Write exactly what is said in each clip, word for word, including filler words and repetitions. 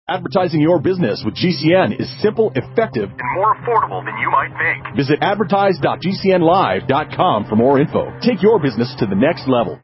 Advertising your business with G C N is simple, effective, and more affordable than you might think. Visit advertise dot g c n live dot com for more info. Take your business to the next level.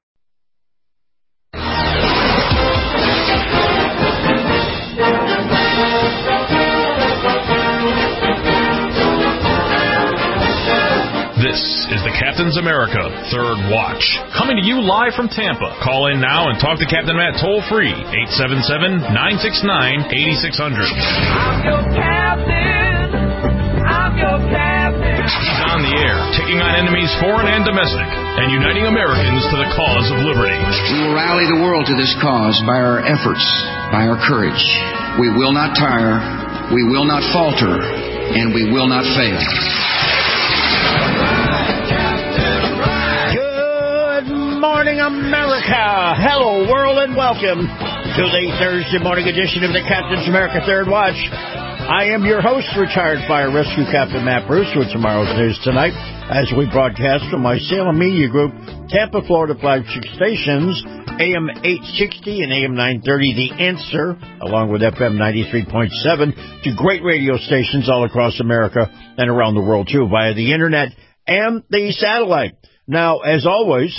This is the Captain's America Third Watch, coming to you live from Tampa. Call in now and talk to Captain Matt toll-free, eight seven seven, nine six nine, eight six zero zero. I'm your captain. I'm your captain. He's on the air, taking on enemies foreign and domestic, and uniting Americans to the cause of liberty. We will rally the world to this cause by our efforts, by our courage. We will not tire, we will not falter, and we will not fail. Morning, America. Hello, world, and welcome to the Thursday morning edition of the Captain's America Third Watch. I am your host, retired fire rescue Captain Matt Bruce, with tomorrow's news tonight, as we broadcast from my Salem Media Group, Tampa, Florida flagship stations, A M eight sixty and A M nine thirty, The Answer, along with F M ninety-three point seven, to great radio stations all across America and around the world, too, via the Internet and the satellite. Now, as always,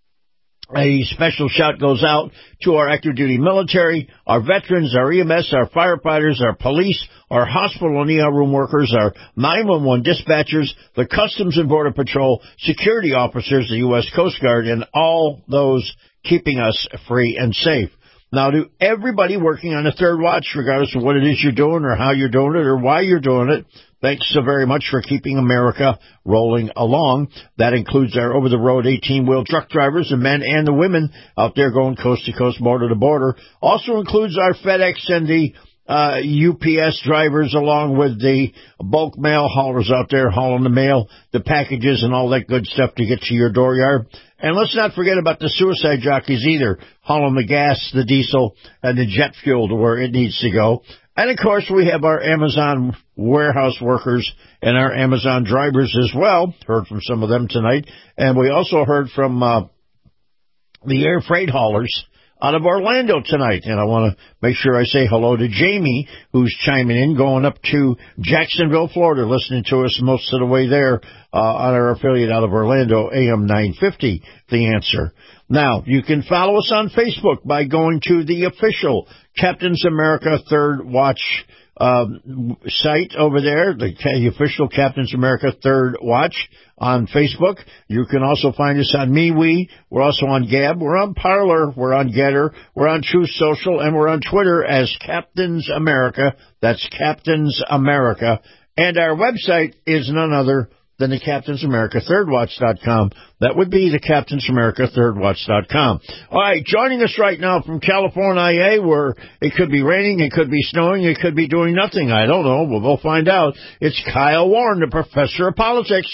a special shout goes out to our active duty military, our veterans, our E M S, our firefighters, our police, our hospital and E R room workers, our nine one one dispatchers, the Customs and Border Patrol, security officers, the U S Coast Guard, and all those keeping us free and safe. Now, to everybody working on the Third Watch, regardless of what it is you're doing or how you're doing it or why you're doing it, thanks so very much for keeping America rolling along. That includes our over-the-road eighteen-wheel truck drivers, the men and the women out there going coast to coast, border to border. Also includes our FedEx and the uh, U P S drivers, along with the bulk mail haulers out there hauling the mail, the packages, and all that good stuff to get to your dooryard. And let's not forget about the suicide jockeys either, hauling the gas, the diesel, and the jet fuel to where it needs to go. And, of course, we have our Amazon warehouse workers and our Amazon drivers as well. Heard from some of them tonight. And we also heard from uh, the air freight haulers out of Orlando tonight. And I want to make sure I say hello to Jamie, who's chiming in, going up to Jacksonville, Florida, listening to us most of the way there uh, on our affiliate out of Orlando, A M nine fifty, The Answer. Now, you can follow us on Facebook by going to the official Captain's America Third Watch um, site over there, the, the official Captain's America Third Watch on Facebook. You can also find us on MeWe. We're also on Gab. We're on Parler. We're on Getter. We're on Truth Social. And we're on Twitter as Captain's America. That's Captain's America. And our website is none other than the Captain's America Third Watch dot com. That would be the Captain's America Third Watch dot com. All right, joining us right now from California, where it could be raining, it could be snowing, it could be doing nothing. I don't know. We'll go find out. It's Kyle Warren, the professor of politics.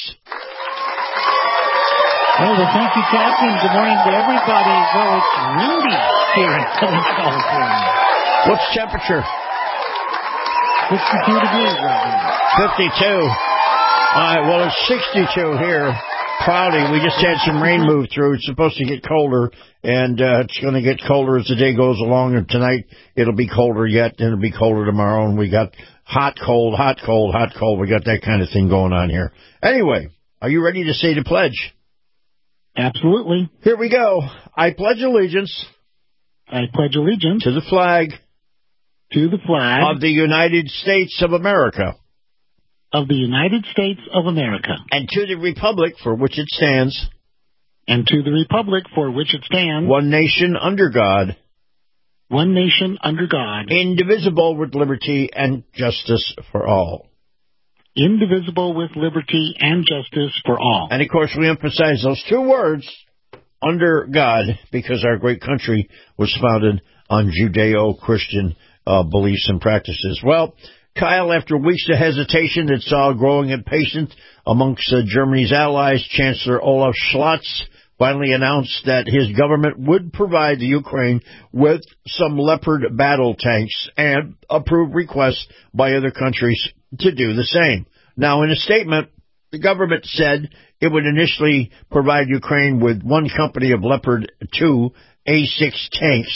Well, well, thank you, Captain. Good morning to everybody. Well, it's windy here in Southern California. What's the temperature? fifty-two degrees right now. fifty-two. All right, well, it's sixty-two here. Cloudy. We just had some rain move through. It's supposed to get colder, and uh, it's going to get colder as the day goes along. And tonight it'll be colder yet, and it'll be colder tomorrow. And we got hot, cold, hot, cold, hot, cold. We got that kind of thing going on here. Anyway, are you ready to say the pledge? Absolutely. Here we go. I pledge allegiance. I pledge allegiance to the flag. To the flag of the United States of America. Of the United States of America. And to the republic for which it stands. And to the republic for which it stands. One nation under God. One nation under God. Indivisible with liberty and justice for all. Indivisible with liberty and justice for all. And, of course, we emphasize those two words, under God, because our great country was founded on Judeo-Christian uh, beliefs and practices. Well, Kyle, after weeks of hesitation that saw growing impatience amongst uh, Germany's allies, Chancellor Olaf Scholz finally announced that his government would provide the Ukraine with some Leopard battle tanks and approve requests by other countries to do the same. Now, in a statement, the government said it would initially provide Ukraine with one company of Leopard two A six tanks,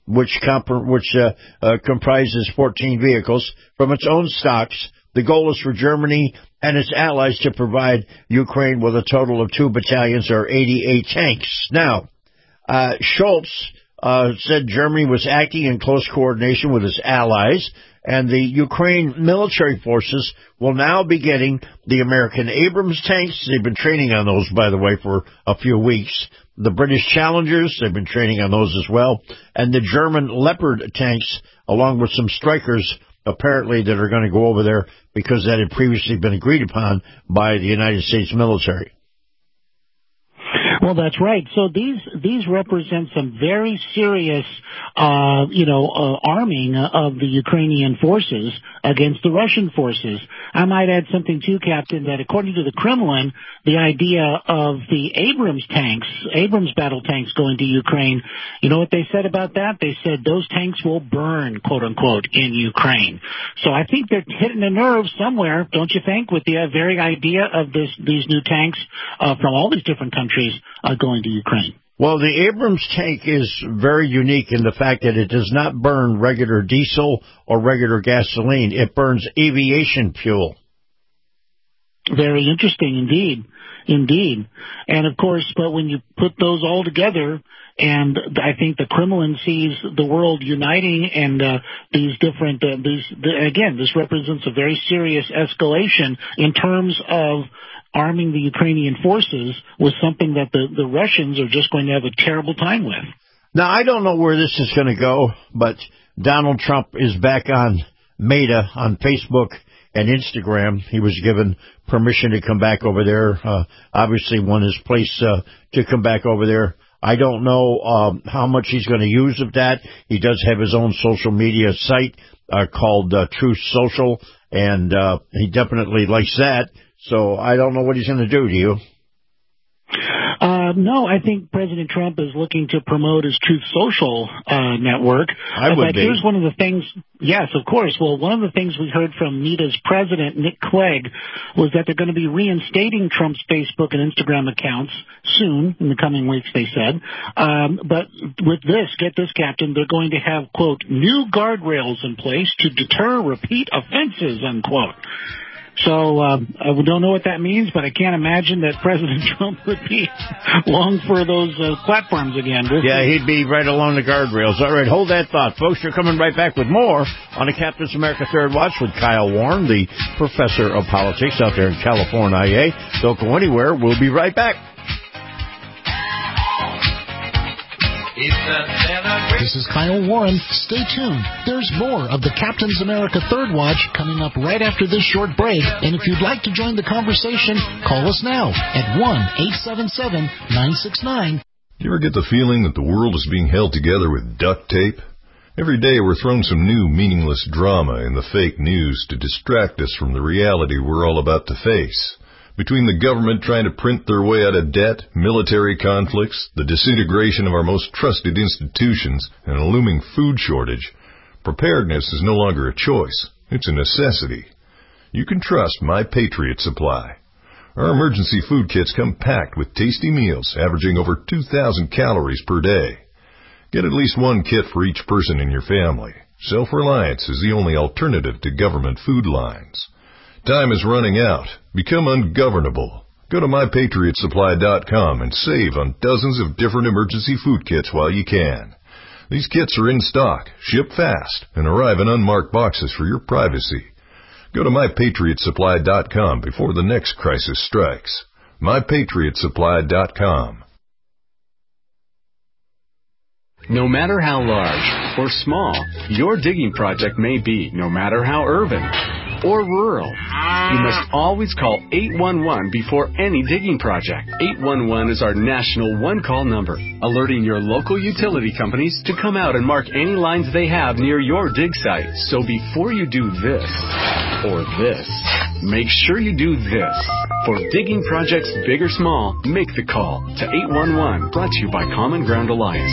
which comp- which uh, uh, comprises fourteen vehicles, from its own stocks. The goal is for Germany and its allies to provide Ukraine with a total of two battalions or eighty-eight tanks. Now, uh, Schultz uh, said Germany was acting in close coordination with its allies, and the Ukraine military forces will now be getting the American Abrams tanks. They've been training on those, by the way, for a few weeks. The British Challengers, they've been training on those as well. And the German Leopard tanks, along with some Strykers, apparently, that are going to go over there because that had previously been agreed upon by the United States military. Well, that's right. So these these represent some very serious, uh, you know, uh, arming of the Ukrainian forces against the Russian forces. I might add something too, Captain, that according to the Kremlin, the idea of the Abrams tanks, Abrams battle tanks going to Ukraine, you know what they said about that? They said those tanks will burn, quote unquote, in Ukraine. So I think they're hitting a nerve somewhere, don't you think, with the uh, very idea of this these new tanks uh, from all these different countries uh, going to Ukraine. Well, the Abrams tank is very unique in the fact that it does not burn regular diesel or regular gasoline. It burns aviation fuel. Very interesting indeed. Indeed. And of course, but when you put those all together, and I think the Kremlin sees the world uniting, and uh, these different, uh, these the, again, this represents a very serious escalation in terms of arming the Ukrainian forces with something that the, the Russians are just going to have a terrible time with. Now, I don't know where this is going to go, but Donald Trump is back on Meta on Facebook and Instagram. He was given permission to come back over there. Uh, obviously, won his place uh, to come back over there. I don't know um, how much he's going to use of that. He does have his own social media site uh, called uh, Truth Social, and uh, he definitely likes that. So I don't know what he's going to do, do you? Uh, no, I think President Trump is looking to promote his Truth Social uh, network. I would but be. Here's one of the things, yes, of course. Well, one of the things we heard from Meta's president, Nick Clegg, was that they're going to be reinstating Trump's Facebook and Instagram accounts soon, in the coming weeks, they said. Um, but with this, get this, Captain, they're going to have, quote, new guardrails in place to deter repeat offenses, unquote. So um, I don't know what that means, but I can't imagine that President Trump would be long for those uh, platforms again. We'll yeah, see. he'd be right along the guardrails. All right, hold that thought. Folks, you're coming right back with more on the Captain's America Third Watch with Kyle Warren, the professor of politics out there in California. Don't go anywhere. We'll be right back. This is Kyle Warren. Stay tuned. There's more of the Captain's America Third Watch coming up right after this short break. And if you'd like to join the conversation, call us now at one eight seven seven, nine six nine. Do you ever get the feeling that the world is being held together with duct tape? Every day we're thrown some new meaningless drama in the fake news to distract us from the reality we're all about to face. Between the government trying to print their way out of debt, military conflicts, the disintegration of our most trusted institutions, and a looming food shortage, preparedness is no longer a choice. It's a necessity. You can trust My Patriot Supply. Our emergency food kits come packed with tasty meals averaging over two thousand calories per day. Get at least one kit for each person in your family. Self-reliance is the only alternative to government food lines. Time is running out. Become ungovernable. Go to my patriot supply dot com and save on dozens of different emergency food kits while you can. These kits are in stock, ship fast, and arrive in unmarked boxes for your privacy. Go to my patriot supply dot com before the next crisis strikes. my patriot supply dot com. No matter how large or small your digging project may be, no matter how urban or rural, you must always call eight one one before any digging project. eight one one is our national one-call number, alerting your local utility companies to come out and mark any lines they have near your dig site. So before you do this or this, make sure you do this. For digging projects big or small, make the call to eight one one, brought to you by Common Ground Alliance.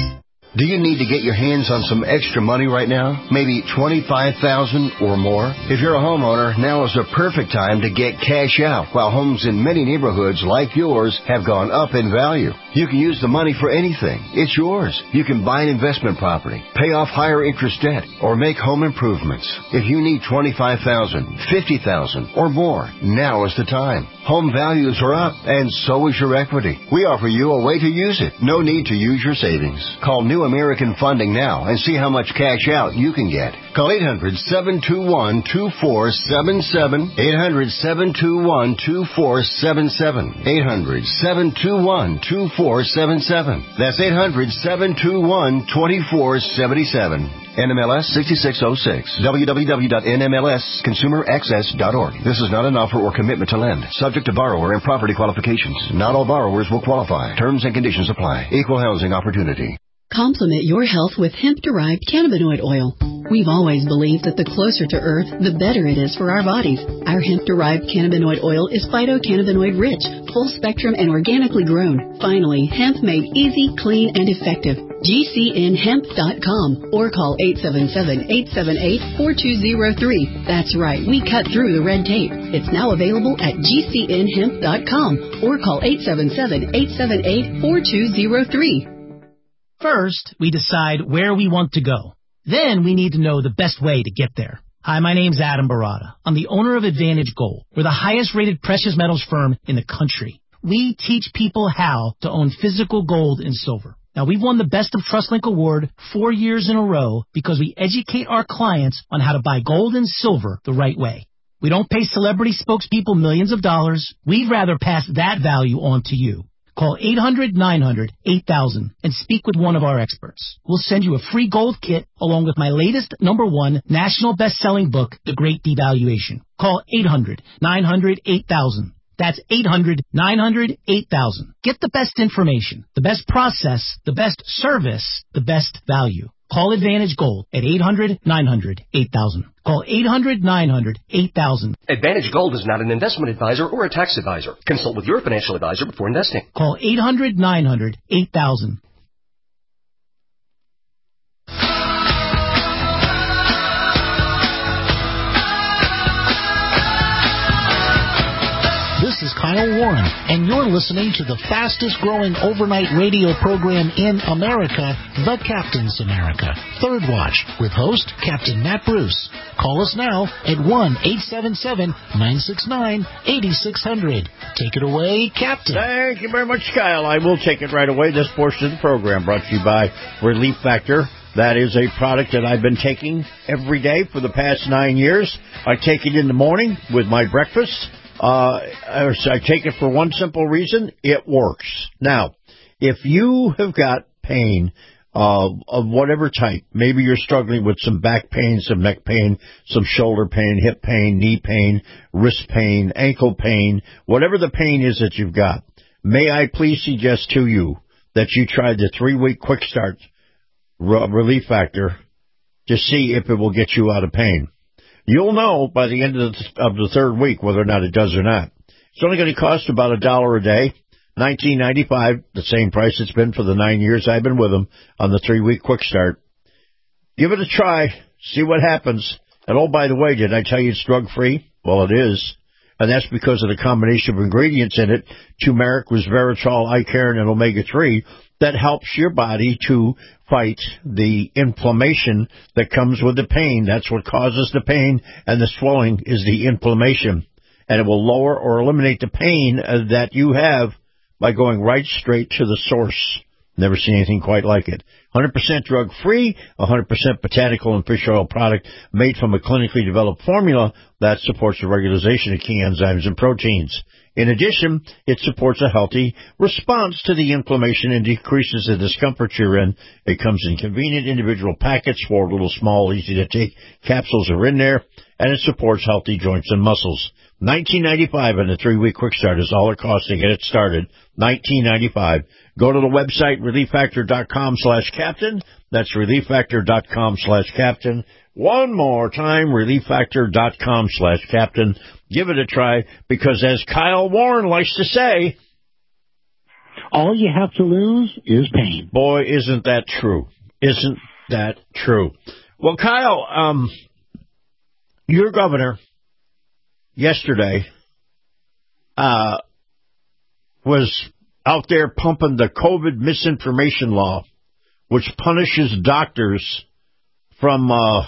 Do you need to get your hands on some extra money right now? Maybe twenty-five thousand dollars or more? If you're a homeowner, now is the perfect time to get cash out while homes in many neighborhoods like yours have gone up in value. You can use the money for anything. It's yours. You can buy an investment property, pay off higher interest debt, or make home improvements. If you need twenty-five thousand dollars, fifty thousand dollars or more, now is the time. Home values are up, and so is your equity. We offer you a way to use it. No need to use your savings. Call New American Funding now and see how much cash out you can get. Call eight hundred, seven two one, two four seven seven, eight hundred, seven two one, two four seven seven, eight hundred, seven two one, two four seven seven. That's eight hundred, seven two one, two four seven seven. N M L S sixty-six oh six. w w w dot n m l s consumer access dot org. This is not an offer or commitment to lend. Subject to borrower and property qualifications. Not all borrowers will qualify. Terms and conditions apply. Equal housing opportunity. Complement your health with hemp-derived cannabinoid oil. We've always believed that the closer to Earth, the better it is for our bodies. Our hemp-derived cannabinoid oil is phytocannabinoid-rich, full-spectrum, and organically grown. Finally, hemp made easy, clean, and effective. G C N hemp dot com or call eight seven seven, eight seven eight, four two zero three. That's right, we cut through the red tape. It's now available at G C N hemp dot com or call eight seven seven, eight seven eight, four two zero three. First, we decide where we want to go. Then we need to know the best way to get there. Hi, my name's Adam Barada. I'm the owner of Advantage Gold. We're the highest-rated precious metals firm in the country. We teach people how to own physical gold and silver. Now, we've won the Best of TrustLink Award four years in a row because we educate our clients on how to buy gold and silver the right way. We don't pay celebrity spokespeople millions of dollars. We'd rather pass that value on to you. Call eight hundred, nine hundred, eight thousand and speak with one of our experts. We'll send you a free gold kit along with my latest number one national best-selling book, The Great Devaluation. Call eight hundred, nine hundred, eight thousand. That's eight hundred, nine hundred, eight thousand. Get the best information, the best process, the best service, the best value. Call Advantage Gold at eight hundred, nine hundred, eight thousand. Call eight hundred, nine hundred, eight thousand. Advantage Gold is not an investment advisor or a tax advisor. Consult with your financial advisor before investing. Call eight hundred, nine hundred, eight thousand. This is Kyle Warren, and you're listening to the fastest-growing overnight radio program in America, The Captain's America, Third Watch, with host Captain Matt Bruce. Call us now at one eight seven seven, nine six nine, eight six zero zero. Take it away, Captain. Thank you very much, Kyle. I will take it right away. This portion of the program brought to you by Relief Factor. That is a product that I've been taking every day for the past nine years. I take it in the morning with my breakfast. Uh, I take it for one simple reason. It works. Now, if you have got pain uh, of whatever type, maybe you're struggling with some back pain, some neck pain, some shoulder pain, hip pain, knee pain, wrist pain, ankle pain, whatever the pain is that you've got, may I please suggest to you that you try the three-week quick start Relief Factor to see if it will get you out of pain. You'll know by the end of the, of the third week whether or not it does or not. It's only going to cost about a dollar a day, nineteen ninety-five, the same price it's been for the nine years I've been with them on the three-week quick start. Give it a try. See what happens. And, oh, by the way, did I tell you it's drug-free? Well, it is. And that's because of the combination of ingredients in it, turmeric, resveratrol, icaron, and omega three, that helps your body to fight the inflammation that comes with the pain. That's what causes the pain, and the swelling is the inflammation. And it will lower or eliminate the pain uh, that you have by going right straight to the source. Never seen anything quite like it. one hundred percent drug-free, one hundred percent botanical and fish oil product made from a clinically developed formula that supports the regularization of key enzymes and proteins. In addition, it supports a healthy response to the inflammation and decreases the discomfort you're in. It comes in convenient individual packets, four little small, easy-to-take capsules are in there, and it supports healthy joints and muscles. nineteen ninety-five dollars and the three-week quick start is all it costs to get it started. nineteen ninety-five dollars. Go to the website, relief factor dot com slash captain. That's relief factor dot com slash captain. One more time, relief factor dot com slash captain. Give it a try, because as Kyle Warren likes to say, all you have to lose is pain. Boy, isn't that true. Isn't that true? Well, Kyle, um, your governor yesterday uh, was out there pumping the COVID misinformation law, which punishes doctors from uh,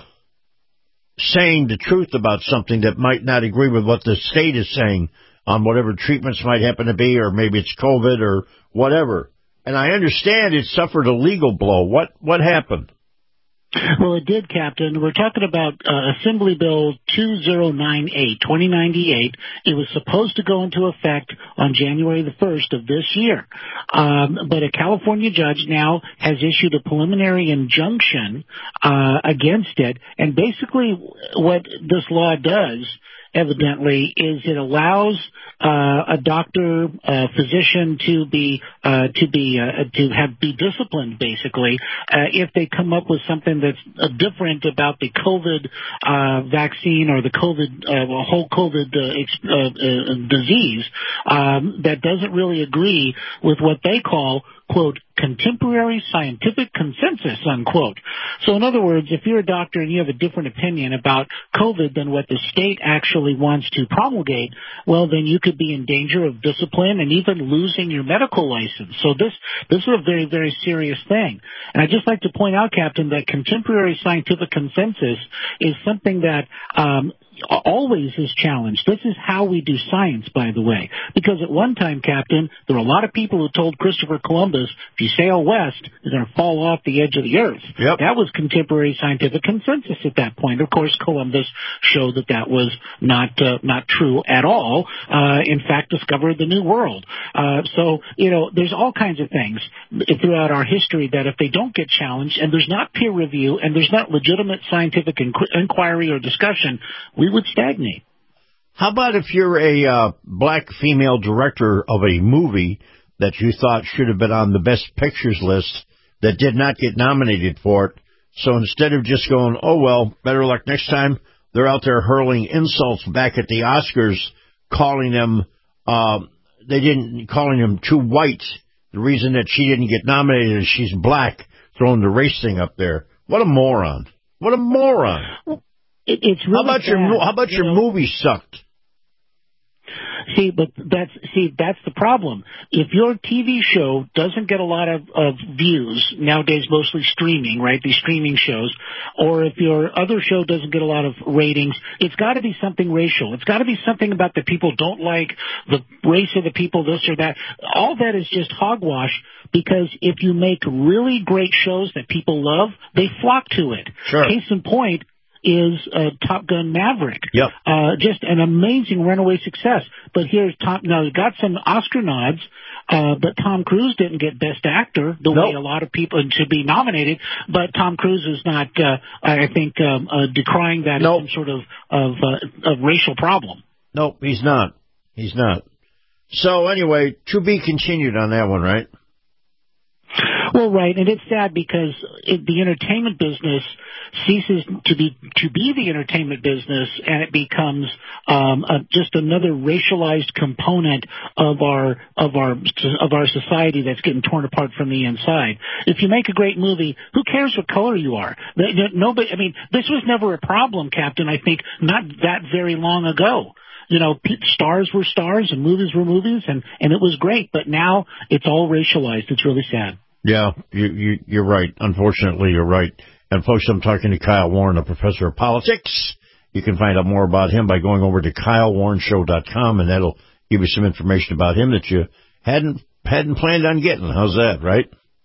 saying the truth about something that might not agree with what the state is saying on whatever treatments might happen to be, or maybe it's COVID or whatever. And I understand it suffered a legal blow. What what happened? Well, it did, Captain. We're talking about uh, Assembly Bill two thousand ninety-eight, twenty ninety-eight. It was supposed to go into effect on January the first of this year. Um, but a California judge now has issued a preliminary injunction uh, against it. And basically what this law does, evidently, is it allows uh, a doctor, a physician to be uh, to be uh, to have be disciplined, basically, uh, if they come up with something that's uh, different about the COVID uh, vaccine or the COVID uh, whole COVID uh, ex- uh, uh, disease um, that doesn't really agree with what they call, quote, contemporary scientific consensus, unquote. So in other words, if you're a doctor and you have a different opinion about COVID than what the state actually wants to promulgate, well, then you could be in danger of discipline and even losing your medical license. So this, this is a very, very serious thing. And I'd just like to point out, Captain, that contemporary scientific consensus is something that um, always is challenged. This is how we do science, by the way. Because at one time, Captain, there were a lot of people who told Christopher Columbus, if you sail west, you're going to fall off the edge of the earth. Yep. That was contemporary scientific consensus at that point. Of course, Columbus showed that that was not uh, not true at all. Uh, in fact, discovered the New World. Uh, so, you know, there's all kinds of things throughout our history that if they don't get challenged and there's not peer review and there's not legitimate scientific inqu- inquiry or discussion, we would stagnate. How about if you're a uh, black female director of a movie that you thought should have been on the Best Pictures list that did not get nominated for it? So instead of just going, oh, well, better luck next time, they're out there hurling insults back at the Oscars, calling them, uh, they didn't, calling them too white. The reason that she didn't get nominated is she's black, throwing the race thing up there. What a moron. What a moron. It, it's really how about sad, your How about you your know? movie sucked? See, but that's see that's the problem. If your T V show doesn't get a lot of, of views nowadays, mostly streaming, right? These streaming shows, or if your other show doesn't get a lot of ratings, it's got to be something racial. It's got to be something about the people don't like the race of the people, this or that. All that is just hogwash. Because if you make really great shows that people love, they flock to it. Sure. Case in point is uh, Top Gun Maverick. Yep. Uh, just an amazing runaway success. But here's Tom. Now, it got some Oscar nods, uh, but Tom Cruise didn't get Best Actor the nope. way a lot of people should be nominated. But Tom Cruise is not, uh, I think, um, uh, decrying that nope. as some sort of of, uh, of racial problem. Nope, he's not. He's not. So anyway, to be continued on that one, right? Well, right, and it's sad because it, the entertainment business ceases to be to be the entertainment business, and it becomes um, a, just another racialized component of our of our of our society that's getting torn apart from the inside. If you make a great movie, who cares what color you are? Nobody. I mean, this was never a problem, Captain. I think not that very long ago. You know, stars were stars and movies were movies, and, and it was great. But now it's all racialized. It's really sad. Yeah, you, you, you're right. Unfortunately, you're right. And, folks, I'm talking to Kyle Warren, a professor of politics. You can find out more about him by going over to kyle warren show dot com, and that'll give you some information about him that you hadn't hadn't planned on getting. How's that, right?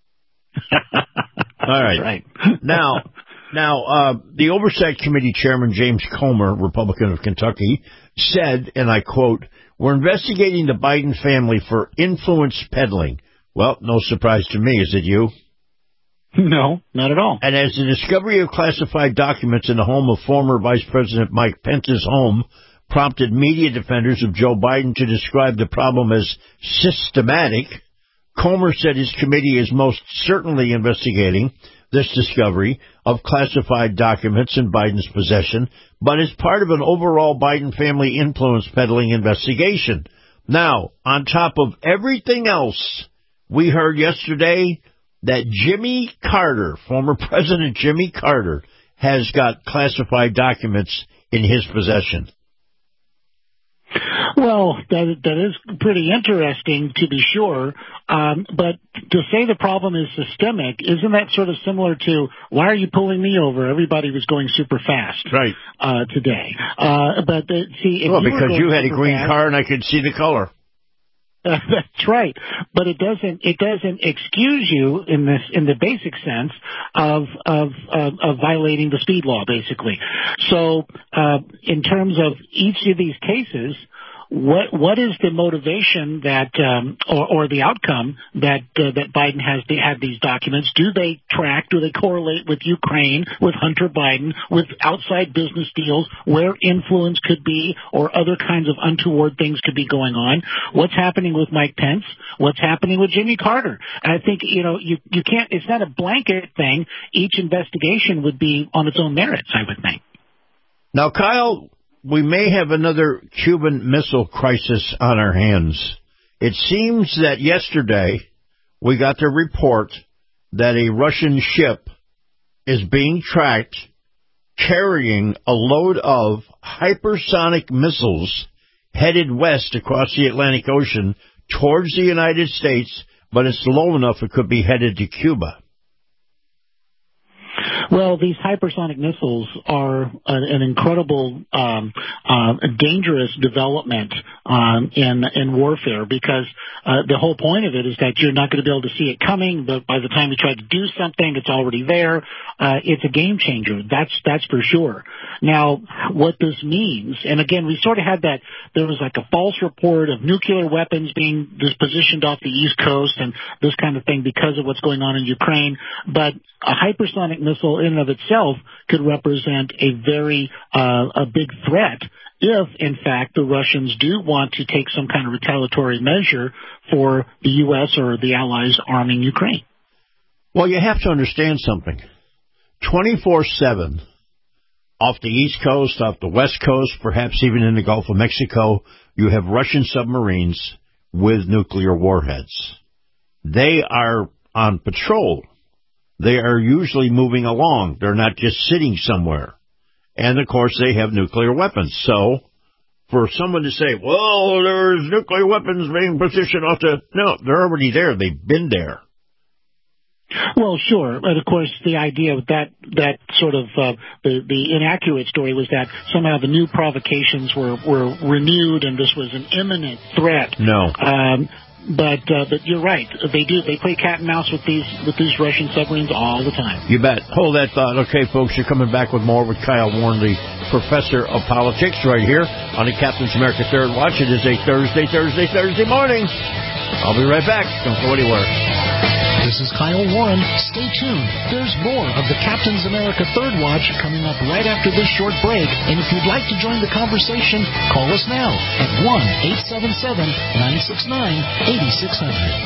All right. Right. Now, now uh, the Oversight Committee Chairman, James Comer, Republican of Kentucky, said, and I quote, "We're investigating the Biden family for influence peddling." Well, no surprise to me, is it you? No, not at all. And as the discovery of classified documents in the home of former Vice President Mike Pence's home prompted media defenders of Joe Biden to describe the problem as systematic, Comer said his committee is most certainly investigating this discovery of classified documents in Biden's possession, but as part of an overall Biden family influence peddling investigation. Now, on top of everything else we heard yesterday, that Jimmy Carter, former President Jimmy Carter, has got classified documents in his possession. Well, that that is pretty interesting, to be sure. Um, but to say the problem is systemic, isn't that sort of similar to, why are you pulling me over? Everybody was going super fast right. uh, today. Uh, but uh, see, if well, you because you had a green fast, car and I could see the color. Uh, that's right, but it doesn't. It doesn't excuse you in this, in the basic sense of of of, of violating the speed law, basically. So, uh, in terms of each of these cases, what what is the motivation that, um, or, or the outcome that uh, that Biden has to have these documents? Do they track? Do they correlate with Ukraine, with Hunter Biden, with outside business deals where influence could be, or other kinds of untoward things could be going on? What's happening with Mike Pence? What's happening with Jimmy Carter? And I think, you know, you you can't. It's not a blanket thing. Each investigation would be on its own merits, I would think. Now, Kyle, we may have another Cuban Missile Crisis on our hands. It seems that yesterday we got the report that a Russian ship is being tracked carrying a load of hypersonic missiles headed west across the Atlantic Ocean towards the United States, but it's low enough it could be headed to Cuba. Well, these hypersonic missiles are a, an incredible, um, uh, dangerous development um, in in warfare, because uh, the whole point of it is that you're not going to be able to see it coming, but by the time you try to do something, it's already there. Uh, it's a game changer. That's that's for sure. Now, what this means, and again, we sort of had that. There was like a false report of nuclear weapons being dispositioned off the East Coast and this kind of thing because of what's going on in Ukraine, but a hypersonic missile in and of itself could represent a very uh, a big threat if, in fact, the Russians do want to take some kind of retaliatory measure for the U S or the Allies arming Ukraine. Well, you have to understand something. twenty-four seven off the East Coast, off the West Coast, perhaps even in the Gulf of Mexico, you have Russian submarines with nuclear warheads. They are on patrol. They are usually moving along. They're not just sitting somewhere. And, of course, they have nuclear weapons. So, for someone to say, well, there's nuclear weapons being positioned off the... No, they're already there. They've been there. Well, sure. But, of course, the idea of that, that sort of, uh, the, the inaccurate story was that somehow the new provocations were, were renewed and this was an imminent threat. No. Um, But uh, but you're right. They do. They play cat and mouse with these with these Russian submarines all the time. You bet. Hold that thought. Okay, folks, you're coming back with more with Kyle Warren, the professor of politics, right here on the Captain's America Third Watch. It is a Thursday, Thursday, Thursday morning. I'll be right back. Don't go anywhere. This is Kyle Warren. Stay tuned. There's more of the Captain's America Third Watch coming up right after this short break. And if you'd like to join the conversation, call us now at one eight seven seven, nine six nine, eight six zero zero.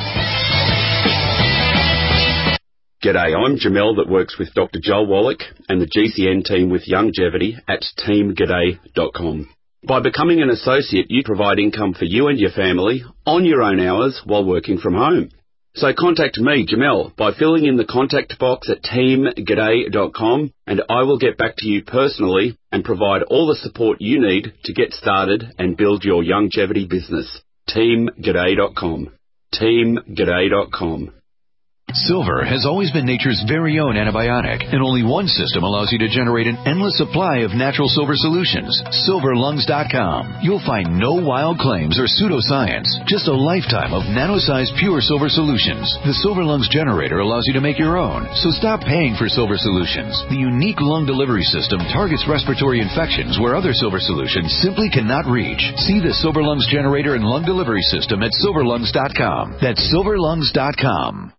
G'day, I'm Jamel that works with Doctor Joel Wallach and the G C N team with Longevity at team g'day dot com. By becoming an associate, you provide income for you and your family on your own hours while working from home. So contact me, Jamel, by filling in the contact box at team g'day dot com, and I will get back to you personally and provide all the support you need to get started and build your longevity business. team g'day dot com. team g'day dot com. Silver has always been nature's very own antibiotic, and only one system allows you to generate an endless supply of natural silver solutions. silver lungs dot com. You'll find no wild claims or pseudoscience, just a lifetime of nano-sized pure silver solutions. The Silver Lungs generator allows you to make your own, so stop paying for silver solutions. The unique lung delivery system targets respiratory infections where other silver solutions simply cannot reach. See the Silver Lungs generator and lung delivery system at silver lungs dot com. That's silver lungs dot com.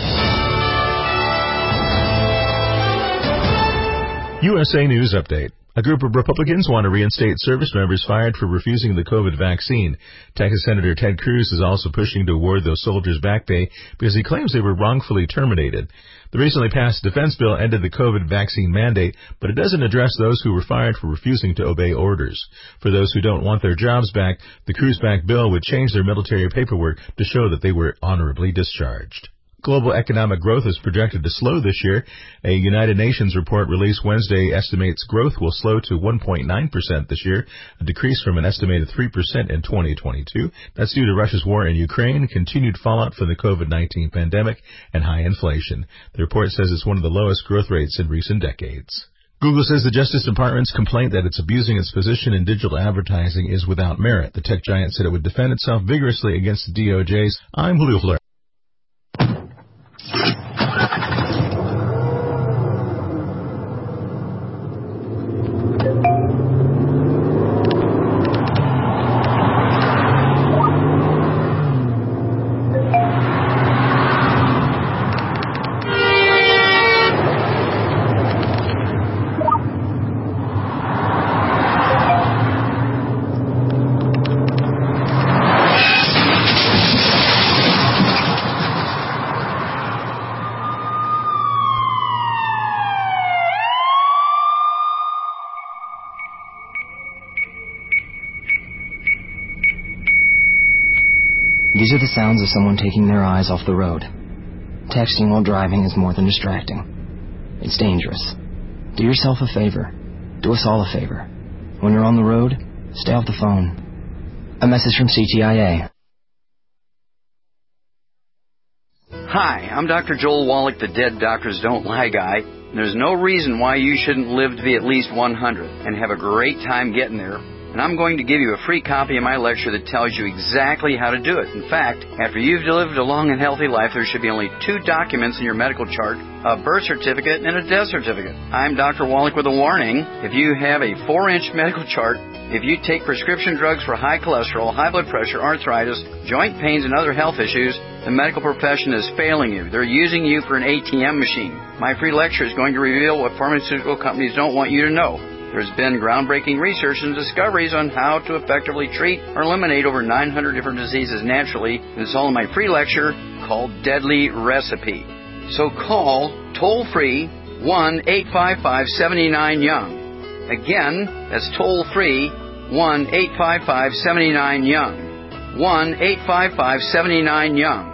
U S A News Update. A group of Republicans want to reinstate service members fired for refusing the COVID vaccine. Texas Senator Ted Cruz is also pushing to award those soldiers back pay because he claims they were wrongfully terminated. The recently passed defense bill ended the COVID vaccine mandate, but it doesn't address those who were fired for refusing to obey orders. For those who don't want their jobs back, the Cruz-backed bill would change their military paperwork to show that they were honorably discharged. Global economic growth is projected to slow this year. A United Nations report released Wednesday estimates growth will slow to one point nine percent this year, a decrease from an estimated three percent in twenty twenty-two. That's due to Russia's war in Ukraine, continued fallout from the COVID nineteen pandemic, and high inflation. The report says it's one of the lowest growth rates in recent decades. Google says the Justice Department's complaint that it's abusing its position in digital advertising is without merit. The tech giant said it would defend itself vigorously against the D O J's. I'm Julio Flores. These are the sounds of someone taking their eyes off the road. Texting while driving is more than distracting. It's dangerous. Do yourself a favor. Do us all a favor. When you're on the road, stay off the phone. A message from C T I A. Hi, I'm Doctor Joel Wallach, the Dead Doctors Don't Lie guy. There's no reason why you shouldn't live to be at least one hundred and have a great time getting there. And I'm going to give you a free copy of my lecture that tells you exactly how to do it. In fact, after you've lived a long and healthy life, there should be only two documents in your medical chart, a birth certificate and a death certificate. I'm Doctor Wallach with a warning. If you have a four-inch medical chart, if you take prescription drugs for high cholesterol, high blood pressure, arthritis, joint pains, and other health issues, the medical profession is failing you. They're using you for an A T M machine. My free lecture is going to reveal what pharmaceutical companies don't want you to know. There's been groundbreaking research and discoveries on how to effectively treat or eliminate over nine hundred different diseases naturally. It's all in my free lecture called Deadly Recipe. So call toll-free one eight five five, seven nine, young. Again, that's toll-free one eight five five, seven nine, young. one eight five five, seven nine, young.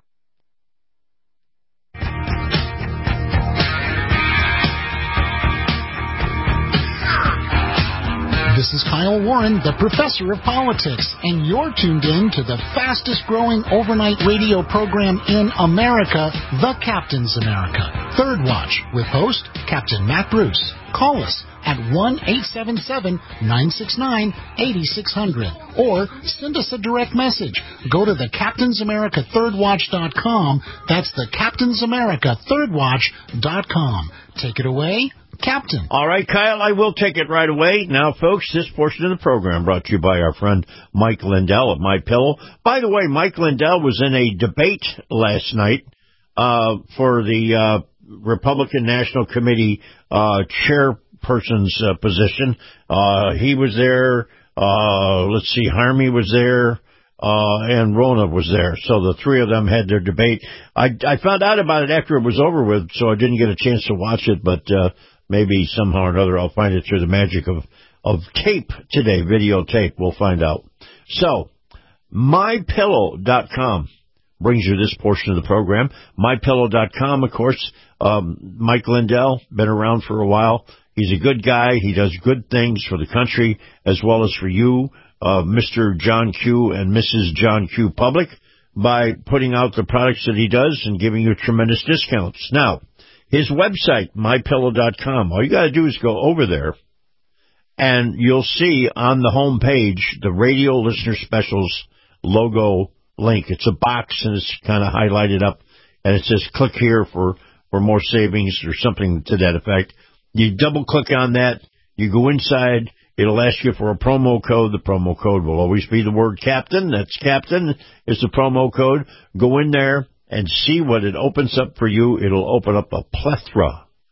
This is Kyle Warren, the professor of politics, and you're tuned in to the fastest-growing overnight radio program in America, The Captain's America. Third Watch, with host Captain Matt Bruce. Call us at one eight seven seven, nine six nine, eight six zero zero or send us a direct message. Go to the captains america third watch dot com. That's the captains america third watch dot com. Take it away, Captain. All right, Kyle, I will take it right away. Now, folks, this portion of the program brought to you by our friend Mike Lindell at MyPillow. By the way, Mike Lindell was in a debate last night uh, for the uh, Republican National Committee uh, chairperson's uh, position. Uh, he was there. Uh, let's see, Harmy was there. Uh, and Rona was there. So the three of them had their debate. I, I found out about it after it was over with, so I didn't get a chance to watch it, but uh, maybe somehow or another I'll find it through the magic of, of tape today, videotape. We'll find out. So, my pillow dot com brings you this portion of the program. my pillow dot com, of course, um, Mike Lindell, been around for a while. He's a good guy. He does good things for the country as well as for you, uh, Mister John Q. and Missus John Q. Public, by putting out the products that he does and giving you tremendous discounts. Now, his website, my pillow dot com, all you got to do is go over there, and you'll see on the home page the radio listener specials logo link. It's a box, and it's kind of highlighted up, and it says click here for, for more savings or something to that effect. You double-click on that. You go inside. It'll ask you for a promo code. The promo code will always be the word Captain. That's Captain is the promo code. Go in there and see what it opens up for you. It'll open up a plethora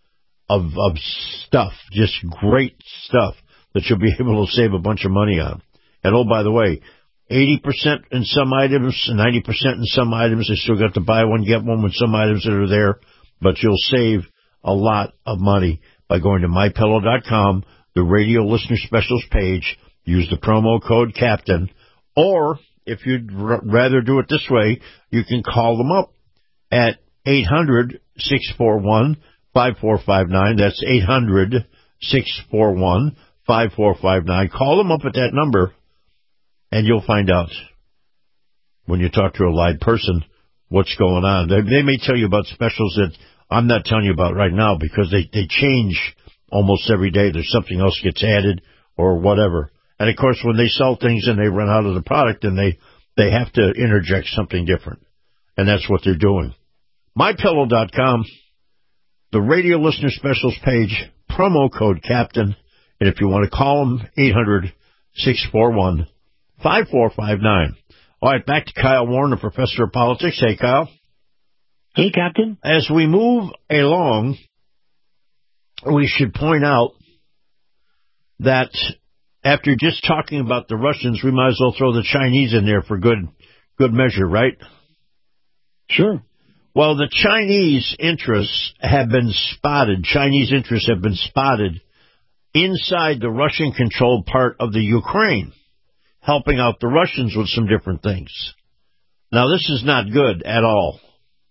of, of stuff, just great stuff that you'll be able to save a bunch of money on. And, oh, by the way, eighty percent in some items, ninety percent in some items. They still got to buy one, get one with some items that are there, but you'll save a lot of money by going to my pillow dot com, the radio listener specials page, use the promo code CAPTAIN, or if you'd r- rather do it this way, you can call them up at eight hundred, six four one, five four five nine. That's eight hundred, six four one, five four five nine. Call them up at that number, and you'll find out when you talk to a live person what's going on. They, they may tell you about specials that I'm not telling you about right now because they, they change almost every day. There's something else gets added or whatever. And, of course, when they sell things and they run out of the product, then they, they have to interject something different. And that's what they're doing. my pillow dot com, the radio listener specials page, promo code CAPTAIN. And if you want to call them, eight hundred, six four one, five four five nine. All right, back to Kyle Warren, the professor of politics. Hey, Kyle. Hey, Captain. As we move along, we should point out that after just talking about the Russians, we might as well throw the Chinese in there for good good measure, right? Sure. Well, the Chinese interests have been spotted. Chinese interests have been spotted inside the Russian-controlled part of the Ukraine, helping out the Russians with some different things. Now, this is not good at all.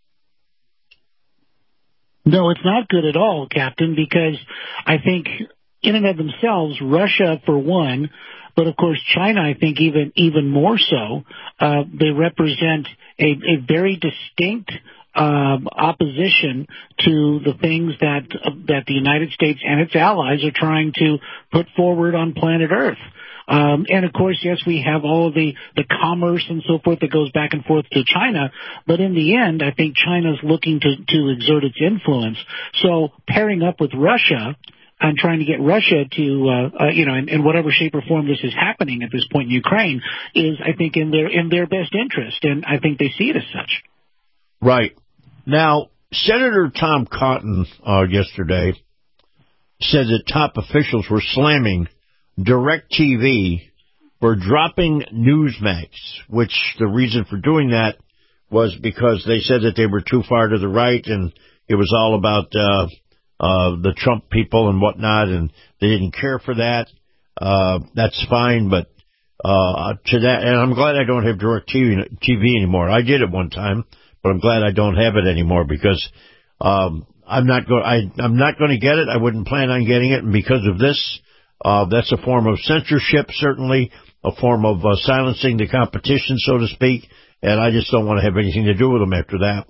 No, it's not good at all, Captain, because I think in and of themselves, Russia, for one, but of course China, I think even even more so, uh, they represent a, a very distinct uh, opposition to the things that uh, that the United States and its allies are trying to put forward on planet Earth. Um, and, of course, yes, we have all of the, the commerce and so forth that goes back and forth to China. But in the end, I think China's looking to, to exert its influence. So pairing up with Russia and trying to get Russia to, uh, uh, you know, in, in whatever shape or form this is happening at this point in Ukraine is, I think, in their in their best interest. And I think they see it as such. Right. Now, Senator Tom Cotton uh, yesterday said that top officials were slamming DirecTV for dropping Newsmax, which the reason for doing that was because they said that they were too far to the right and it was all about uh, uh, the Trump people and whatnot, and they didn't care for that. Uh, that's fine, but uh, to that, and I'm glad I don't have DirecTV T V anymore. I did at one time, but I'm glad I don't have it anymore because um, I'm not going. I'm not going to get it. I wouldn't plan on getting it, and because of this. Uh, that's a form of censorship, certainly, a form of uh, silencing the competition, so to speak, and I just don't want to have anything to do with them after that.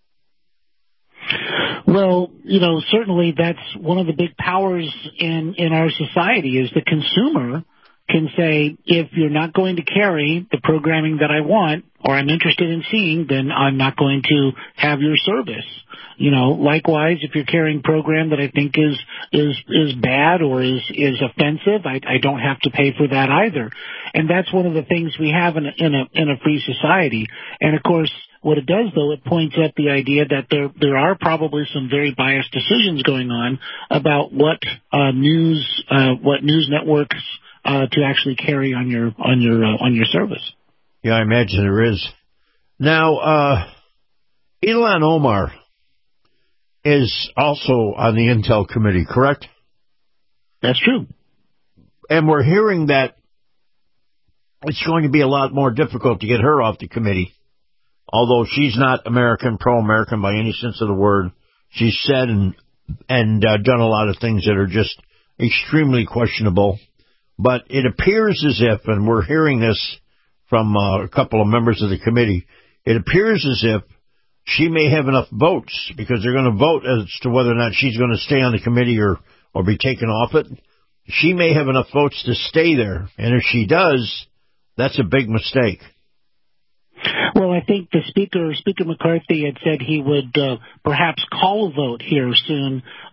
Well, you know, certainly that's one of the big powers in, in our society is the consumer can say, if you're not going to carry the programming that I want or I'm interested in seeing, then I'm not going to have your service. You know, likewise, if you're carrying program that I think is is is bad or is is offensive, I, I don't have to pay for that either. And that's one of the things we have in a, in a in a free society. And of course, what it does, though, it points up the idea that there there are probably some very biased decisions going on about what uh, news uh, what news networks uh, to actually carry on your on your uh, on your service. Yeah, I imagine there is. Now, uh, Ilhan Omar is also on the Intel Committee, correct? That's true. And we're hearing that it's going to be a lot more difficult to get her off the committee, although she's not American, pro-American by any sense of the word. She's said and, and uh, done a lot of things that are just extremely questionable. But it appears as if, and we're hearing this from uh, a couple of members of the committee, it appears as if she may have enough votes because they're going to vote as to whether or not she's going to stay on the committee or, or be taken off it. She may have enough votes to stay there. And if she does, that's a big mistake. Well, I think the speaker, Speaker McCarthy, had said he would uh, perhaps call a vote here soon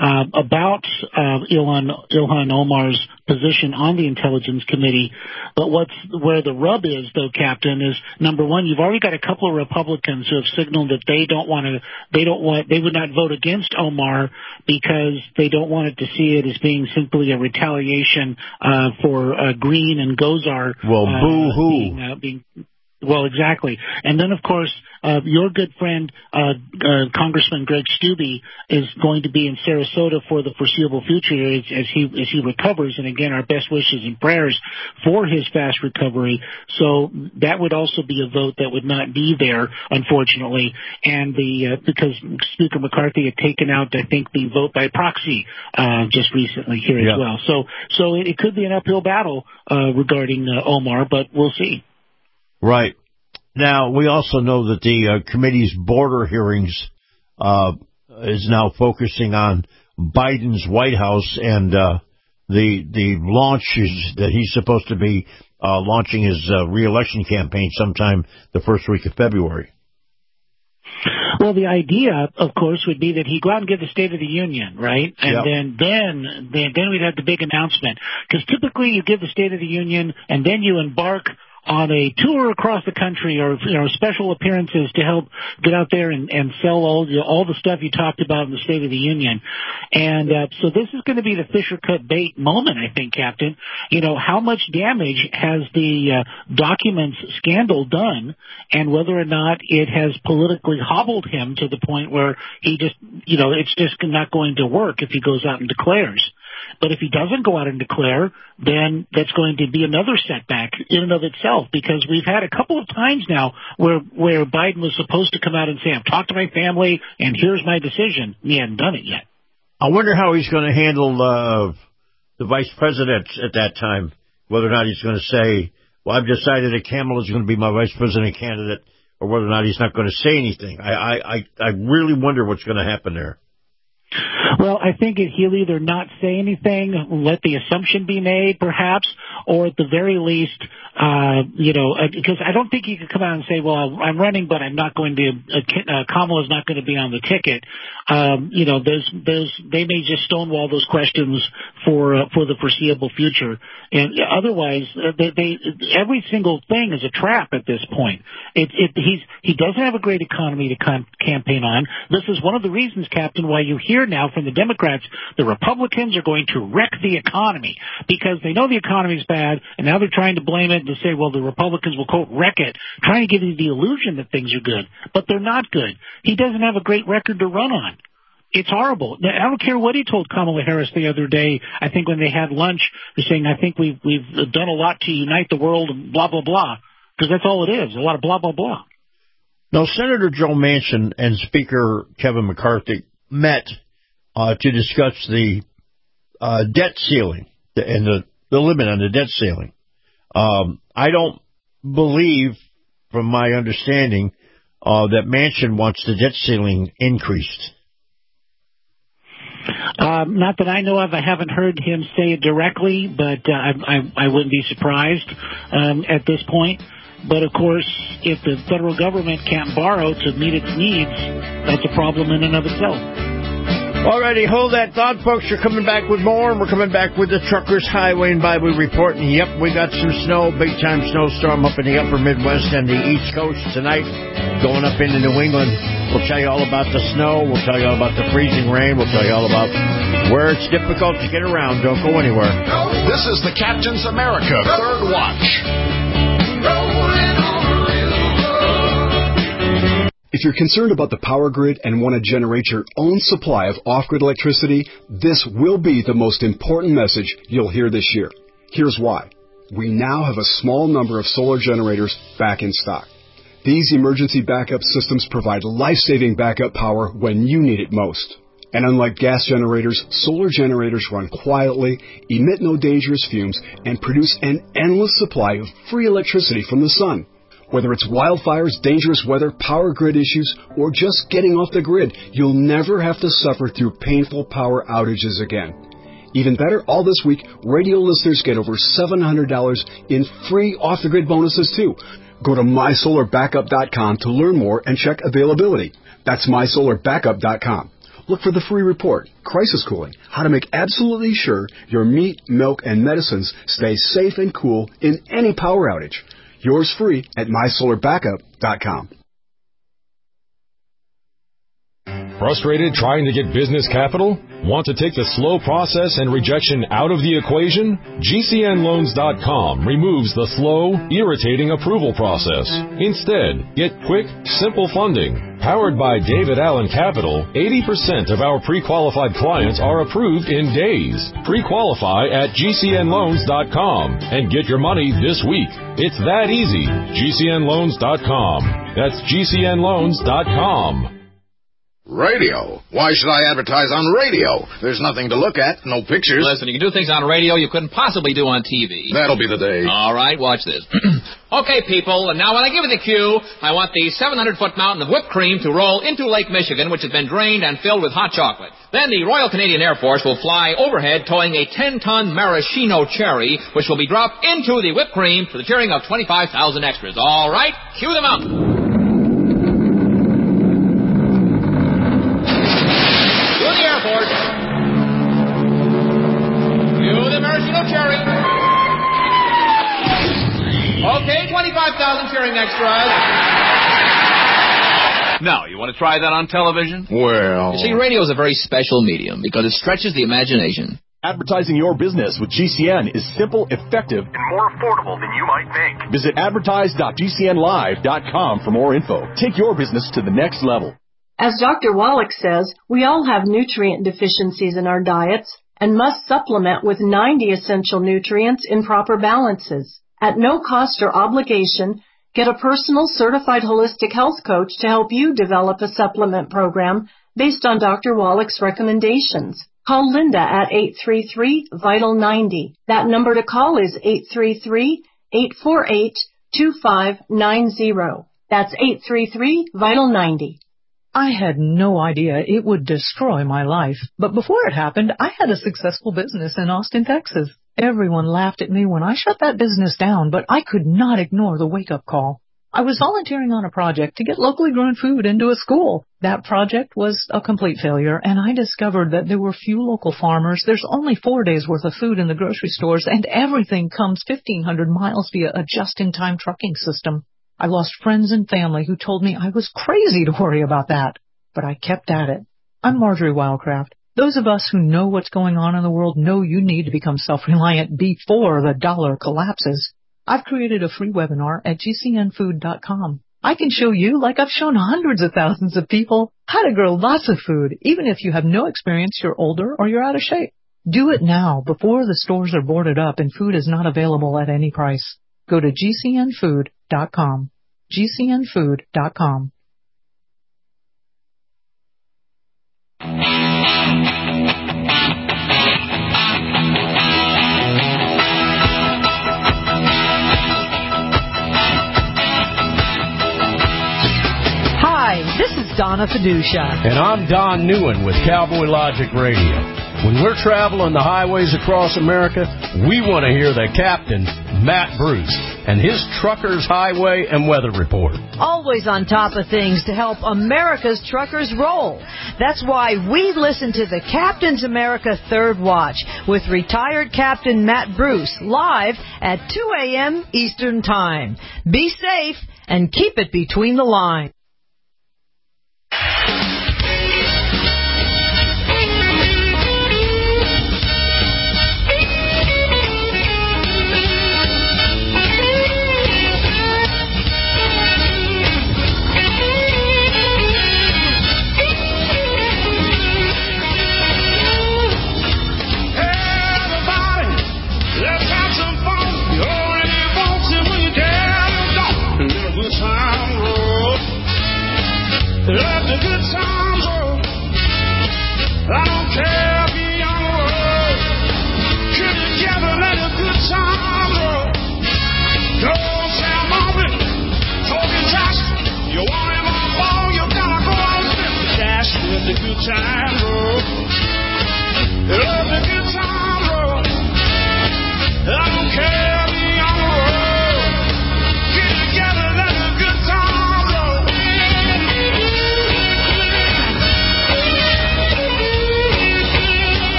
uh, about uh, Ilhan, Ilhan Omar's position on the Intelligence Committee. But what's where the rub is, though, Captain, is number one, you've already got a couple of Republicans who have signaled that they don't want to, they don't want, they would not vote against Omar because they don't want it to see it as being simply a retaliation uh, for uh, Green and Gosar. Well, uh, boo-hoo. Being, uh, being Well, exactly. And then, of course, uh, your good friend, uh, uh, Congressman Greg Steube, is going to be in Sarasota for the foreseeable future as, as he as he recovers. And again, our best wishes and prayers for his fast recovery. So that would also be a vote that would not be there, unfortunately. And the uh, because Speaker McCarthy had taken out, I think, the vote by proxy uh, just recently here yeah. as well. So so it, it could be an uphill battle uh, regarding uh, Omar, but we'll see. Right. Now, we also know that the uh, committee's border hearings uh, is now focusing on Biden's White House and uh, the the launches that he's supposed to be uh, launching his uh, re-election campaign sometime the first week of February. Well, the idea, of course, would be that he'd go out and give the State of the Union, right? And yep. then, then, then, then we'd have the big announcement. Because typically you give the State of the Union and then you embark on a tour across the country or, you know, special appearances to help get out there and, and sell all the, all the stuff you talked about in the State of the Union. And, uh, so this is going to be the Fisher cut bait moment, I think, Captain. You know, how much damage has the, uh, documents scandal done and whether or not it has politically hobbled him to the point where he just, you know, it's just not going to work if he goes out and declares. But if he doesn't go out and declare, then that's going to be another setback in and of itself, because we've had a couple of times now where where Biden was supposed to come out and say, I've talked to my family, and here's my decision. He hadn't done it yet. I wonder how he's going to handle uh, the vice president at that time, whether or not he's going to say, well, I've decided that Kamala is going to be my vice president candidate, or whether or not he's not going to say anything. I, I, I, I really wonder what's going to happen there. Well, I think he'll either not say anything, let the assumption be made, perhaps, or at the very least, uh, you know, because I don't think he could come out and say, well, I'm running, but I'm not going to, uh, Kamala's not going to be on the ticket. Um, you know, those, those, they may just stonewall those questions for, uh, for the foreseeable future. And otherwise, they, they, every single thing is a trap at this point. It, it, he's, he doesn't have a great economy to com- campaign on. This is one of the reasons, Captain, why you hear now from the Democrats, the Republicans are going to wreck the economy because they know the economy is bad, and now they're trying to blame it and say, well, the Republicans will, quote, wreck it, trying to give you the illusion that things are good. But they're not good. He doesn't have a great record to run on. It's horrible. I don't care what he told Kamala Harris the other day. I think when they had lunch, they're saying, I think we've, we've done a lot to unite the world and blah, blah, blah, because that's all it is, a lot of blah, blah, blah. Now, Senator Joe Manchin and Speaker Kevin McCarthy met Uh, to discuss the uh, debt ceiling and the, the limit on the debt ceiling. Um, I don't believe, from my understanding, uh, that Manchin wants the debt ceiling increased. Um, not that I know of. I haven't heard him say it directly, but uh, I, I, I wouldn't be surprised um, at this point. But, of course, if the federal government can't borrow to meet its needs, that's a problem in and of itself. Alrighty, hold that thought, folks. You're coming back with more, and we're coming back with the Truckers Highway and Bible Report. And, yep, we got some snow, big-time snowstorm up in the upper Midwest and the East Coast tonight, going up into New England. We'll tell you all about the snow. We'll tell you all about the freezing rain. We'll tell you all about where it's difficult to get around. Don't go anywhere. This is the Captain's America Third Watch. If you're concerned about the power grid and want to generate your own supply of off-grid electricity, this will be the most important message you'll hear this year. Here's why. We now have a small number of solar generators back in stock. These emergency backup systems provide life-saving backup power when you need it most. And unlike gas generators, solar generators run quietly, emit no dangerous fumes, and produce an endless supply of free electricity from the sun. Whether it's wildfires, dangerous weather, power grid issues, or just getting off the grid, you'll never have to suffer through painful power outages again. Even better, all this week, radio listeners get over seven hundred dollars in free off-the-grid bonuses, too. Go to my solar backup dot com to learn more and check availability. That's my solar backup dot com. Look for the free report, Crisis Cooling, how to make absolutely sure your meat, milk, and medicines stay safe and cool in any power outage. Yours free at my solar backup dot com. Frustrated trying to get business capital? Want to take the slow process and rejection out of the equation? G C N loans dot com removes the slow, irritating approval process. Instead, get quick, simple funding. Powered by David Allen Capital, eighty percent of our pre-qualified clients are approved in days. Pre-qualify at G C N loans dot com and get your money this week. It's that easy. G C N loans dot com. That's G C N loans dot com. Radio? Why should I advertise on radio? There's nothing to look at, no pictures. Listen, you can do things on radio you couldn't possibly do on T V. That'll be the day. All right, watch this. Okay, people, and now when I give you the cue, I want the seven hundred foot mountain of whipped cream to roll into Lake Michigan, which has been drained and filled with hot chocolate. Then the Royal Canadian Air Force will fly overhead towing a ten ton maraschino cherry, which will be dropped into the whipped cream for the cheering of twenty-five thousand extras. All right, cue the mountain. Cherry. Okay, twenty-five thousand cheering extras. Now, you want to try that on television? Well... You see, radio is a very special medium because it stretches the imagination. Advertising your business with G C N is simple, effective, and more affordable than you might think. Visit advertise dot G C N live dot com for more info. Take your business to the next level. As Doctor Wallach says, we all have nutrient deficiencies in our diets and must supplement with ninety essential nutrients in proper balances. At no cost or obligation, get a personal certified holistic health coach to help you develop a supplement program based on Doctor Wallach's recommendations. Call Linda at eight three three, vital ninety. That number to call is eight three three, eight four eight, two five nine zero. That's eight three three, vital ninety. I had no idea it would destroy my life, but before it happened, I had a successful business in Austin, Texas. Everyone laughed at me when I shut that business down, but I could not ignore the wake-up call. I was volunteering on a project to get locally grown food into a school. That project was a complete failure, and I discovered that there were few local farmers, there's only four days' worth of food in the grocery stores, and everything comes fifteen hundred miles via a just-in-time trucking system. I lost friends and family who told me I was crazy to worry about that, but I kept at it. I'm Marjorie Wildcraft. Those of us who know what's going on in the world know you need to become self-reliant before the dollar collapses. I've created a free webinar at G C N food dot com. I can show you, like I've shown hundreds of thousands of people, how to grow lots of food, even if you have no experience, you're older, or you're out of shape. Do it now, before the stores are boarded up and food is not available at any price. Go to G C N food dot com. G C N food dot com. Hi, this is Donna Fiducia. And I'm Don Newen with Cowboy Logic Radio. When we're traveling the highways across America, we want to hear the captain, Matt Bruce, and his Truckers Highway and Weather Report. Always on top of things to help America's truckers roll. That's why we listen to the Captain's America Third Watch with retired Captain Matt Bruce live at two a.m. Eastern Time. Be safe and keep it between the lines.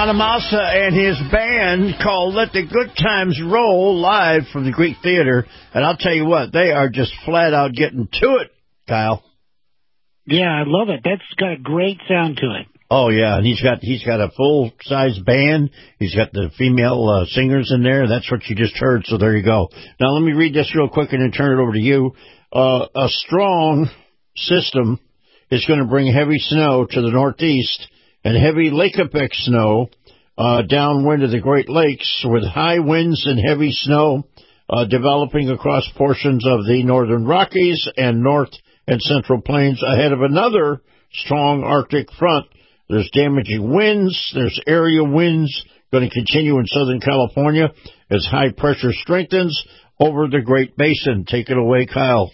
Bonamassa and his band called Let the Good Times Roll live from the Greek Theater. And I'll tell you what, they are just flat out getting to it, Kyle. Yeah, I love it. That's got a great sound to it. Oh, yeah, and he's got he's got a full-size band. He's got the female uh, singers in there. That's what you just heard, so there you go. Now, let me read this real quick and then turn it over to you. Uh, a strong system is going to bring heavy snow to the northeast and heavy lake effect snow uh, downwind of the Great Lakes with high winds and heavy snow uh, developing across portions of the northern Rockies and north and central plains ahead of another strong Arctic front. There's damaging winds. There's area winds going to continue in Southern California as high pressure strengthens over the Great Basin. Take it away, Kyle.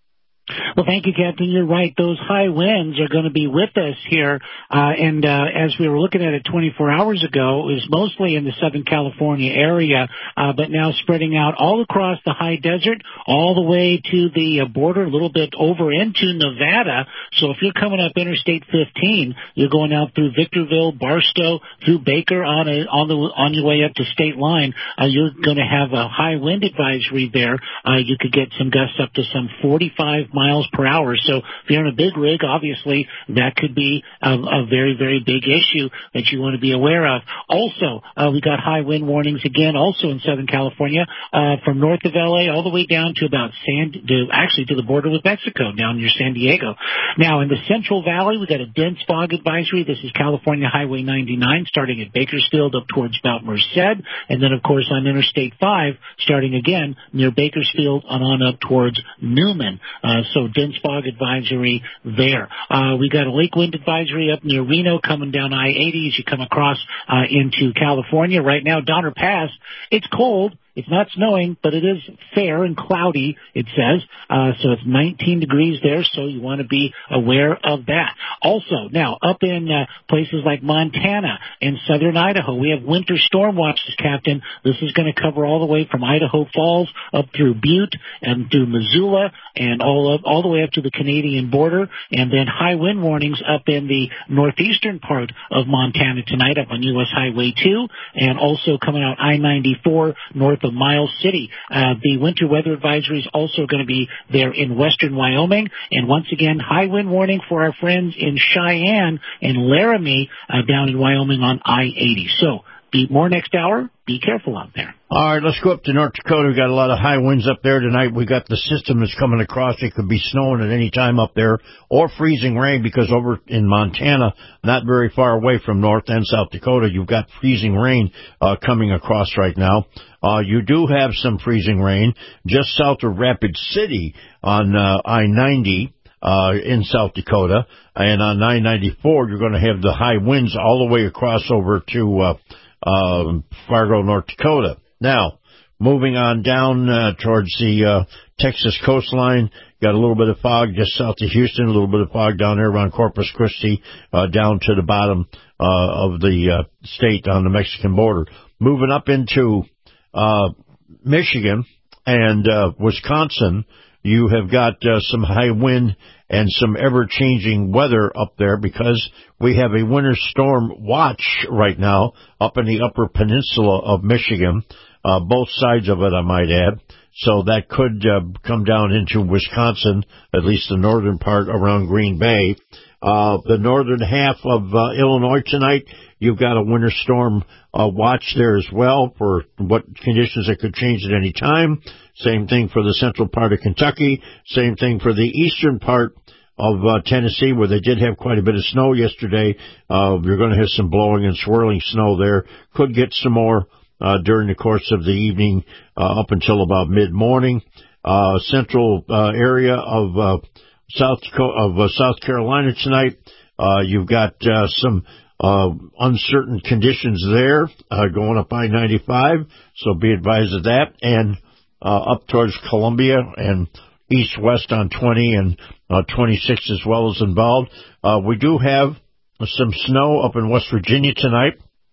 Well, thank you, Captain. You're right. Those high winds are going to be with us here. Uh, and uh, as we were looking at it twenty-four hours ago, it was mostly in the Southern California area, uh, but now spreading out all across the high desert, all the way to the uh, border, a little bit over into Nevada. So if you're coming up Interstate fifteen, you're going out through Victorville, Barstow, through Baker on a, on the on your way up to state line. Uh, you're going to have a high wind advisory there. Uh, you could get some gusts up to some forty-five miles per hour. So if you're in a big rig, obviously that could be a, a very, very big issue that you want to be aware of. Also, uh, we got high wind warnings again, also in Southern California, uh, from north of L A all the way down to about San, to, actually to the border with Mexico, down near San Diego. Now, in the Central Valley, we got a dense fog advisory. This is California Highway ninety-nine, starting at Bakersfield up towards Mount Merced, and then, of course, on Interstate five, starting again near Bakersfield and on up towards Newman. Uh, so dense fog advisory there. Uh, we got a lake wind advisory up near Reno coming down I eighty as you come across uh, into California. Right now, Donner Pass, it's cold. It's not snowing, but it is fair and cloudy, it says. Uh, so it's nineteen degrees there, so you want to be aware of that. Also, now, up in uh, places like Montana and southern Idaho, we have winter storm watches, Captain. This is going to cover all the way from Idaho Falls up through Butte and through Missoula and all up, all the way up to the Canadian border. And then high wind warnings up in the northeastern part of Montana tonight up on U S Highway two, and also coming out I ninety-four north of Miles City. Uh, the winter weather advisory is also going to be there in western Wyoming. And once again, high wind warning for our friends in Cheyenne and Laramie uh, down in Wyoming on I eighty. So be more next hour. Be careful out there. All right, let's go up to North Dakota. We got a lot of high winds up there tonight. We got the system that's coming across. It could be snowing at any time up there, or freezing rain, because over in Montana, not very far away from North and South Dakota, you've got freezing rain uh, coming across right now. Uh, you do have some freezing rain just south of Rapid City on uh, I ninety. Uh, in South Dakota, and on I ninety-four, you're going to have the high winds all the way across over to uh, uh, Fargo, North Dakota. Now, moving on down uh, towards the uh, Texas coastline, got a little bit of fog just south of Houston, a little bit of fog down there around Corpus Christi, uh, down to the bottom uh, of the uh, state on the Mexican border. Moving up into uh, Michigan and uh, Wisconsin, you have got uh, some high wind and some ever-changing weather up there because we have a winter storm watch right now up in the upper peninsula of Michigan, uh, both sides of it, I might add. So that could uh, come down into Wisconsin, at least the northern part around Green Bay. Uh, the northern half of uh, Illinois tonight, you've got a winter storm uh, watch there as well for what conditions that could change at any time. Same thing for the central part of Kentucky. Same thing for the eastern part of uh, Tennessee, where they did have quite a bit of snow yesterday. Uh, you're going to have some blowing and swirling snow there. Could get some more uh, during the course of the evening uh, up until about mid-morning. Uh, central uh, area of uh, South of uh, South Carolina tonight, uh, you've got uh, some uh, uncertain conditions there uh, going up I ninety-five, so be advised of that. And uh, up towards Columbia and east-west on twenty and uh, twenty-six as well as involved. Uh, we do have some snow up in West Virginia tonight,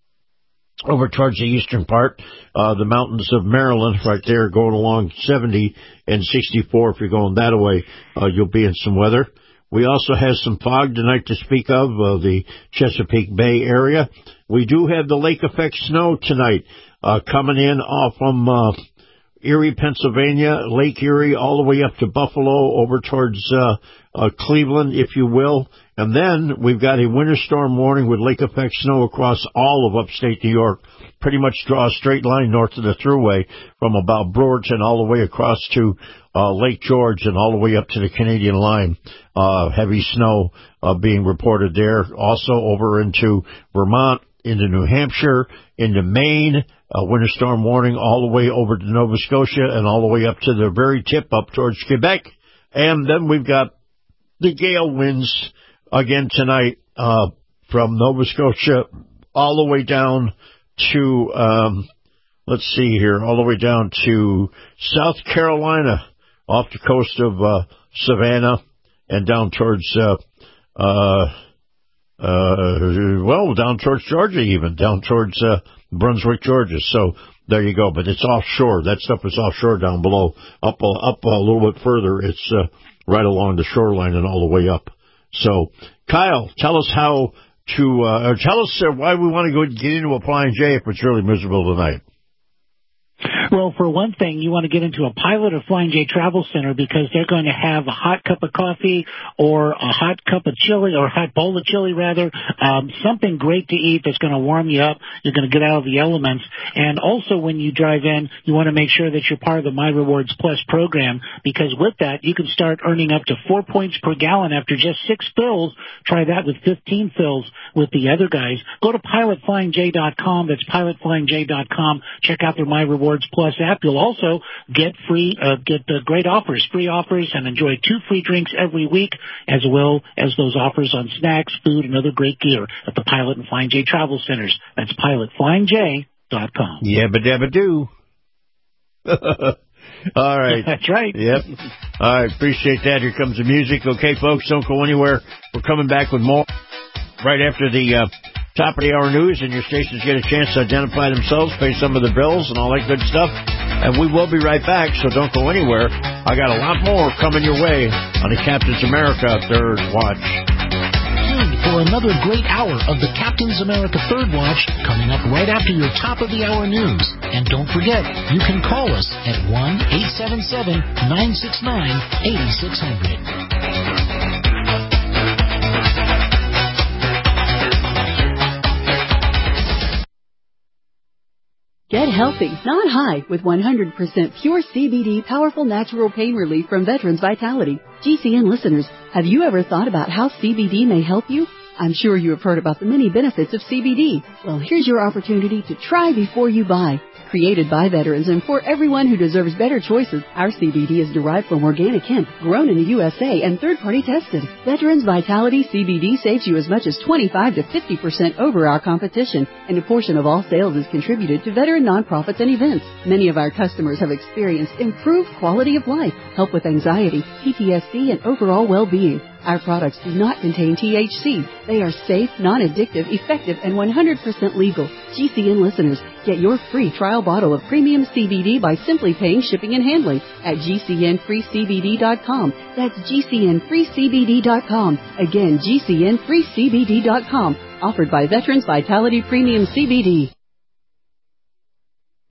over towards the eastern part, uh, the mountains of Maryland right there going along seventy and sixty-four. If you're going that way, uh, you'll be in some weather. We also have some fog tonight to speak of, uh, the Chesapeake Bay area. we do have the lake effect snow tonight uh, coming in off from uh, Erie, Pennsylvania, Lake Erie, all the way up to Buffalo, over towards uh, uh, Cleveland, if you will. And then we've got a winter storm warning with lake effect snow across all of upstate New York. Pretty much draw a straight line north of the Thruway from about Brewerton all the way across to uh, Lake George and all the way up to the Canadian line. Uh, heavy snow uh, being reported there. Also over into Vermont, into New Hampshire, into Maine. A winter storm warning all the way over to Nova Scotia and all the way up to the very tip up towards Quebec. And then we've got the gale winds again tonight uh, from Nova Scotia all the way down to, um, let's see here, all the way down to South Carolina off the coast of uh, Savannah and down towards, uh, uh, uh, well, down towards Georgia even, down towards uh, Brunswick, Georgia. So there you go. But it's offshore. That stuff is offshore down below. Up, uh, up a little bit further, it's uh, right along the shoreline and all the way up. So, Kyle, tell us how to, uh, or tell us uh, why we want to go get into a Flying J if it's really miserable tonight. Well, for one thing, you want to get into a Pilot or Flying J Travel Center because they're going to have a hot cup of coffee or a hot cup of chili or a hot bowl of chili, rather, um, something great to eat that's going to warm you up. You're going to get out of the elements. And also when you drive in, you want to make sure that you're part of the My Rewards Plus program because with that, you can start earning up to four points per gallon after just six fills. Try that with fifteen fills with the other guys. Go to pilot flying j dot com. That's pilot flying j dot com. Check out their My Rewards Plus app. You'll also get free, uh, get the great offers, free offers, and enjoy two free drinks every week, as well as those offers on snacks, food, and other great gear at the Pilot and Flying J Travel Centers. That's pilot flying j dot com. Yabba dabba do. All right. That's right. Yep. All right. Appreciate that. Here comes the music. Okay, folks, don't go anywhere. We're coming back with more right after the uh, top of the hour news, and your stations get a chance to identify themselves, pay some of the bills, and all that good stuff. And we will be right back, so don't go anywhere. I got a lot more coming your way on the Captain's America Third Watch. Tuned for another great hour of the Captain's America Third Watch coming up right after your top of the hour news. And don't forget, you can call us at one eight seven seven, nine six nine, eight six zero zero. Get healthy, not high, with one hundred percent pure C B D powerful natural pain relief from Veterans Vitality. G C N listeners, have you ever thought about how C B D may help you? I'm sure you have heard about the many benefits of C B D. Well, here's your opportunity to try before you buy. Created by veterans and for everyone who deserves better choices, our C B D is derived from organic hemp, grown in the U S A and third-party tested. Veterans Vitality C B D saves you as much as twenty-five to fifty percent over our competition, and a portion of all sales is contributed to veteran nonprofits and events. Many of our customers have experienced improved quality of life, help with anxiety, P T S D, and overall well-being. Our products do not contain T H C. They are safe, non-addictive, effective, and one hundred percent legal. G C N listeners, get your free trial bottle of premium C B D by simply paying shipping and handling at G C N free C B D dot com. That's G C N free C B D dot com. Again, G C N free C B D dot com. Offered by Veterans Vitality Premium C B D.